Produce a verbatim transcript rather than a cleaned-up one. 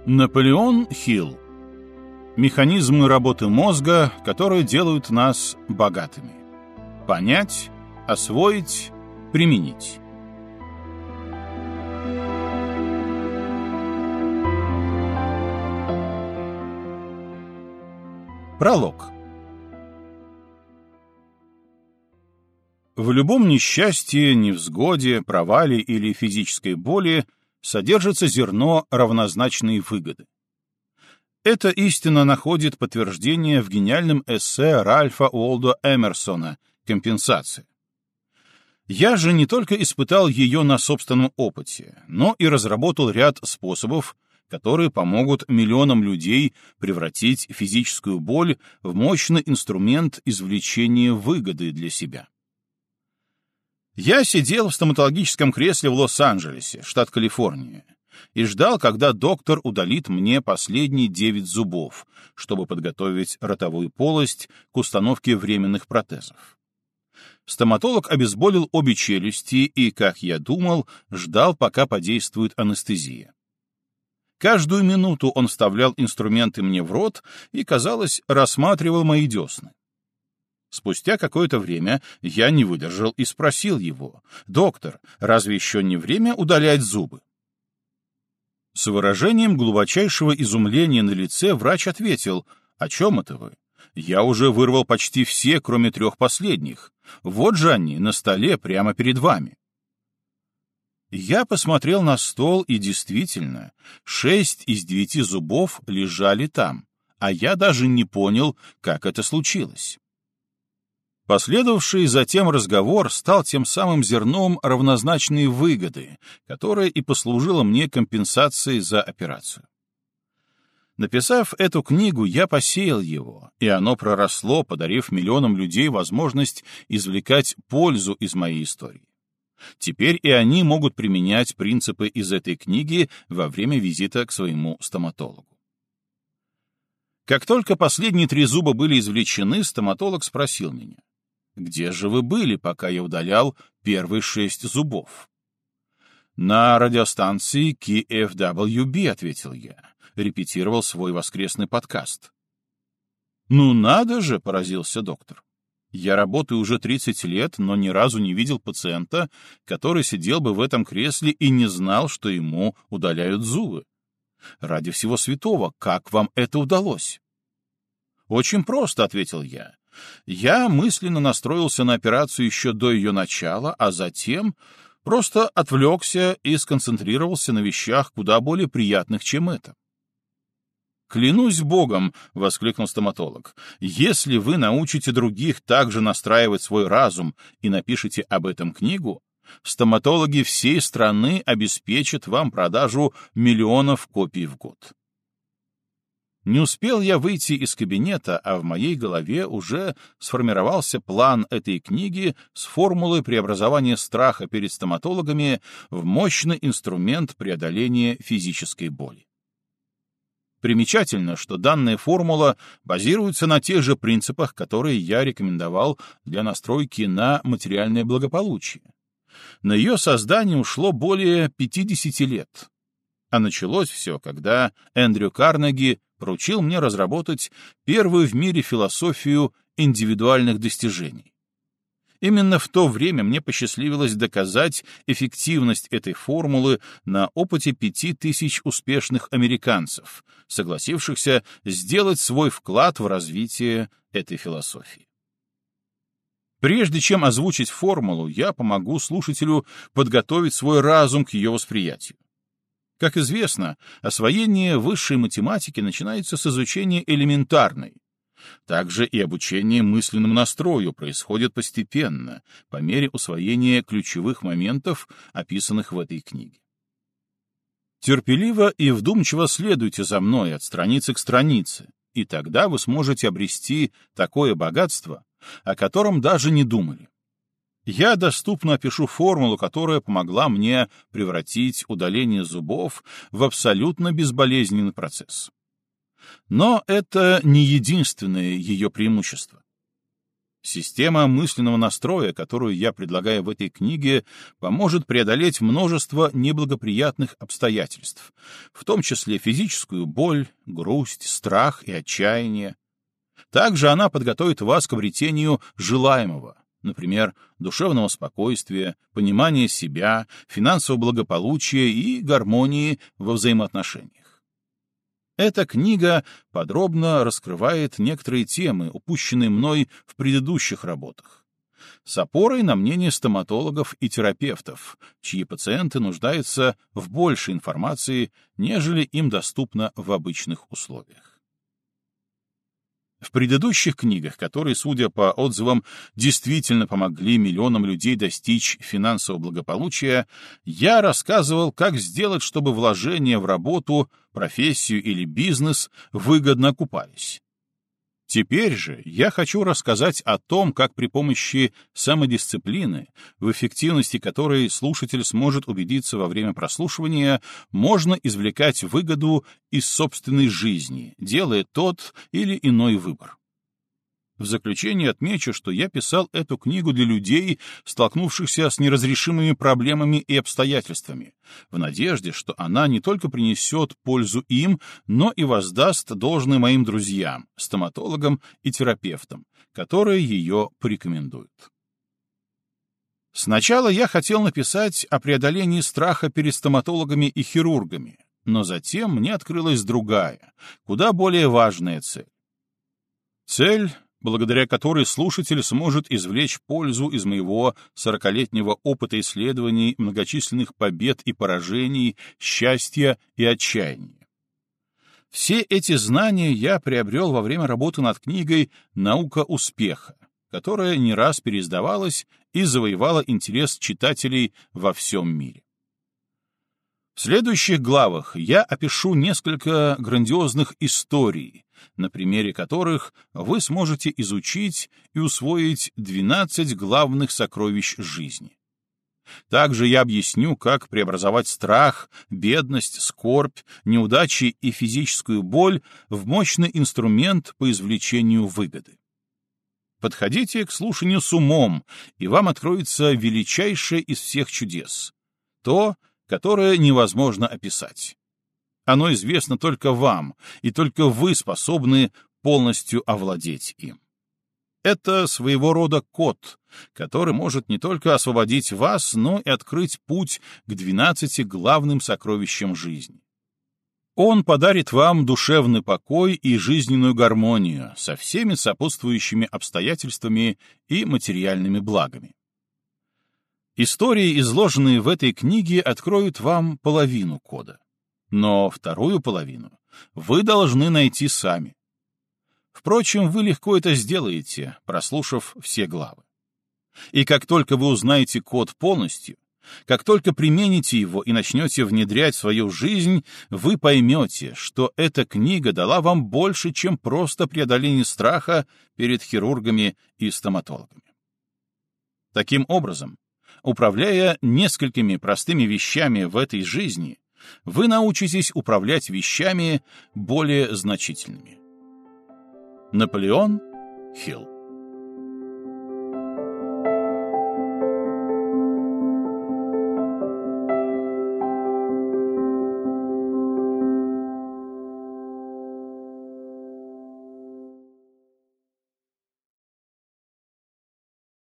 Наполеон Хилл. Механизмы работы мозга, которые делают нас богатыми. Понять, освоить, применить. Пролог. В любом несчастье, невзгоде, провале или физической боли содержится зерно равнозначной выгоды. Эта истина находит подтверждение в гениальном эссе Ральфа Уолдо Эмерсона «Компенсация». Я же не только испытал ее на собственном опыте, но и разработал ряд способов, которые помогут миллионам людей превратить физическую боль в мощный инструмент извлечения выгоды для себя. Я сидел в стоматологическом кресле в Лос-Анджелесе, штат Калифорния, и ждал, когда доктор удалит мне последние девять зубов, чтобы подготовить ротовую полость к установке временных протезов. Стоматолог обезболил обе челюсти и, как я думал, ждал, пока подействует анестезия. Каждую минуту он вставлял инструменты мне в рот и, казалось, рассматривал мои десны. Спустя какое-то время я не выдержал и спросил его: «Доктор, разве еще не время удалять зубы?» С выражением глубочайшего изумления на лице врач ответил: «О чем это вы? Я уже вырвал почти все, кроме трех последних. Вот же они, на столе, прямо перед вами». Я посмотрел на стол, и действительно, шесть из девяти зубов лежали там, а я даже не понял, как это случилось. Последовавший затем разговор стал тем самым зерном равнозначной выгоды, которая и послужила мне компенсацией за операцию. Написав эту книгу, я посеял его, и оно проросло, подарив миллионам людей возможность извлекать пользу из моей истории. Теперь и они могут применять принципы из этой книги во время визита к своему стоматологу. Как только последние три зуба были извлечены, стоматолог спросил меня: «Где же вы были, пока я удалял первые шесть зубов?» «На радиостанции кей эф дабл ю би», — ответил я, репетировал свой воскресный подкаст. «Ну надо же», — поразился доктор. «Я работаю уже тридцать лет, но ни разу не видел пациента, который сидел бы в этом кресле и не знал, что ему удаляют зубы. Ради всего святого, как вам это удалось?» «Очень просто», — ответил я. Я мысленно настроился на операцию еще до ее начала, а затем просто отвлекся и сконцентрировался на вещах куда более приятных, чем это. «Клянусь Богом», — воскликнул стоматолог, — «если вы научите других также настраивать свой разум и напишите об этом книгу, стоматологи всей страны обеспечат вам продажу миллионов копий в год». Не успел я выйти из кабинета, а в моей голове уже сформировался план этой книги с формулой преобразования страха перед стоматологами в мощный инструмент преодоления физической боли. Примечательно, что данная формула базируется на тех же принципах, которые я рекомендовал для настройки на материальное благополучие. На ее создание ушло более пятидесяти лет. А началось все, когда Эндрю Карнеги поручил мне разработать первую в мире философию индивидуальных достижений. Именно в то время мне посчастливилось доказать эффективность этой формулы на опыте пяти тысяч успешных американцев, согласившихся сделать свой вклад в развитие этой философии. Прежде чем озвучить формулу, я помогу слушателю подготовить свой разум к ее восприятию. Как известно, освоение высшей математики начинается с изучения элементарной. Также и обучение мысленному настрою происходит постепенно, по мере усвоения ключевых моментов, описанных в этой книге. Терпеливо и вдумчиво следуйте за мной от страницы к странице, и тогда вы сможете обрести такое богатство, о котором даже не думали. Я доступно опишу формулу, которая помогла мне превратить удаление зубов в абсолютно безболезненный процесс. Но это не единственное ее преимущество. Система мысленного настроя, которую я предлагаю в этой книге, поможет преодолеть множество неблагоприятных обстоятельств, в том числе физическую боль, грусть, страх и отчаяние. Также она подготовит вас к обретению желаемого, например, душевного спокойствия, понимания себя, финансового благополучия и гармонии во взаимоотношениях. Эта книга подробно раскрывает некоторые темы, упущенные мной в предыдущих работах, с опорой на мнение стоматологов и терапевтов, чьи пациенты нуждаются в большей информации, нежели им доступно в обычных условиях. В предыдущих книгах, которые, судя по отзывам, действительно помогли миллионам людей достичь финансового благополучия, я рассказывал, как сделать, чтобы вложения в работу, профессию или бизнес выгодно окупались. Теперь же я хочу рассказать о том, как при помощи самодисциплины, в эффективности которой слушатель сможет убедиться во время прослушивания, можно извлекать выгоду из собственной жизни, делая тот или иной выбор. В заключение отмечу, что я писал эту книгу для людей, столкнувшихся с неразрешимыми проблемами и обстоятельствами, в надежде, что она не только принесет пользу им, но и воздаст должное моим друзьям, стоматологам и терапевтам, которые ее порекомендуют. Сначала я хотел написать о преодолении страха перед стоматологами и хирургами, но затем мне открылась другая, куда более важная цель. Цель, благодаря которой слушатель сможет извлечь пользу из моего сорокалетнего опыта исследований многочисленных побед и поражений, счастья и отчаяния. Все эти знания я приобрел во время работы над книгой «Наука успеха», которая не раз переиздавалась и завоевала интерес читателей во всем мире. В следующих главах я опишу несколько грандиозных историй, на примере которых вы сможете изучить и усвоить двенадцать главных сокровищ жизни. Также я объясню, как преобразовать страх, бедность, скорбь, неудачи и физическую боль в мощный инструмент по извлечению выгоды. Подходите к слушанию с умом, и вам откроется величайшее из всех чудес — то, которое невозможно описать. Оно известно только вам, и только вы способны полностью овладеть им. Это своего рода код, который может не только освободить вас, но и открыть путь к двенадцати главным сокровищам жизни. Он подарит вам душевный покой и жизненную гармонию со всеми сопутствующими обстоятельствами и материальными благами. Истории, изложенные в этой книге, откроют вам половину кода. Но вторую половину вы должны найти сами. Впрочем, вы легко это сделаете, прослушав все главы. И как только вы узнаете код полностью, как только примените его и начнете внедрять в свою жизнь, вы поймете, что эта книга дала вам больше, чем просто преодоление страха перед хирургами и стоматологами. Таким образом, управляя несколькими простыми вещами в этой жизни, вы научитесь управлять вещами более значительными. Наполеон Хилл.